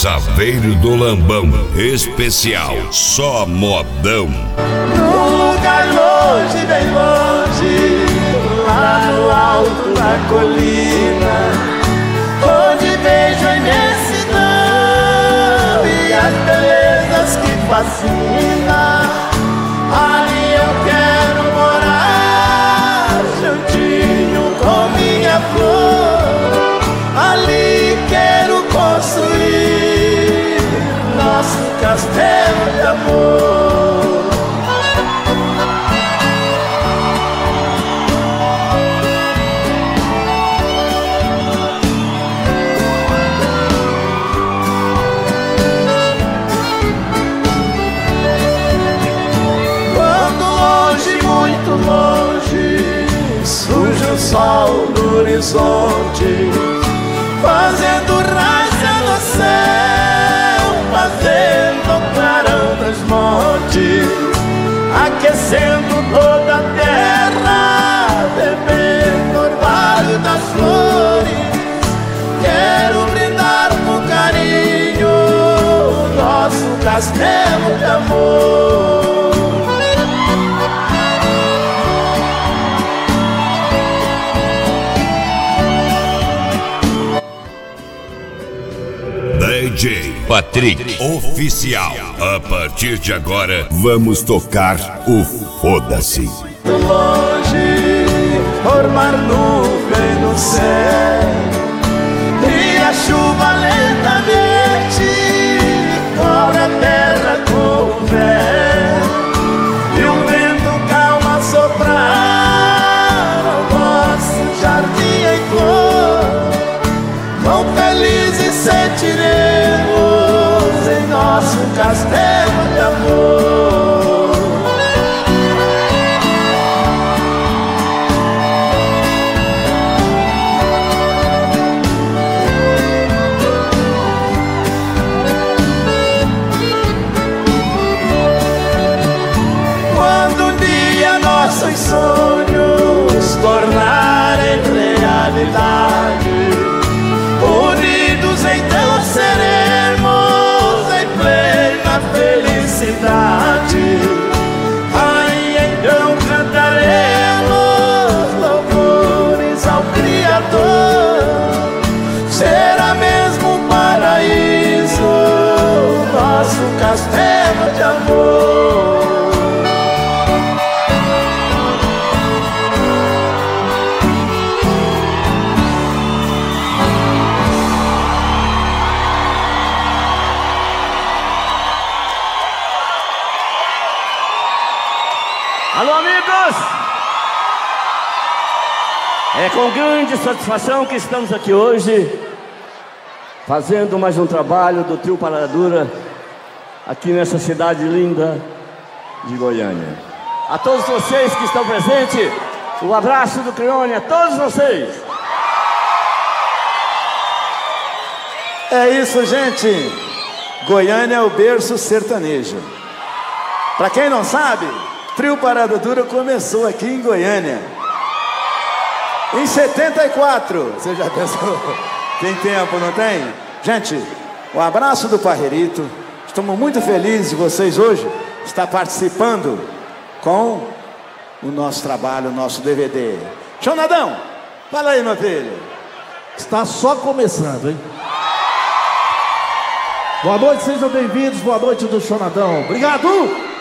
Saveiro do Lambão, especial, só modão. Num lugar longe, bem longe, lá no alto da colina, onde vejo a imensidão e as belezas que fascinam. Ali eu quero morar, juntinho com minha flor. Ali quero construir nosso castelo de amor. Quando longe, muito longe, surge o sol no horizonte, fazendo raça no céu, fazendo clarão nos montes, aquecendo toda a terra, bebendo orvalho das flores. Quero brindar com carinho nosso castelo de amor. DJ Patrick Oficial. A partir de agora, vamos tocar o Foda-se. Muito longe, formar nuvem no céu, e a chuva lentamente cobre a terra com o véu, e o vento calmo a soprar ao nosso jardim em flor. Quão felizes sentiremos em nosso castelo de amor. Quando um dia nossos sonhos tornarem realidade, unidos então seremos em plena felicidade. Aí então cantaremos louvores ao Criador. Será mesmo um paraíso nosso castelo de amor. Alô, amigos! É com grande satisfação que estamos aqui hoje, fazendo mais um trabalho do Trio Parada Dura, aqui nessa cidade linda de Goiânia. A todos vocês que estão presentes, um abraço do Crione a todos vocês! É isso, gente! Goiânia é o berço sertanejo. Pra quem não sabe, Trio Parada Dura começou aqui em Goiânia em 74. Você já pensou? Tem tempo, não tem? Gente, um abraço do Parreirito. Estamos muito felizes de vocês hoje estar participando com o nosso trabalho, o nosso DVD. Chonadão, fala aí, meu filho. Está só começando, hein? Boa noite, sejam bem-vindos. Boa noite do Chonadão. Obrigado!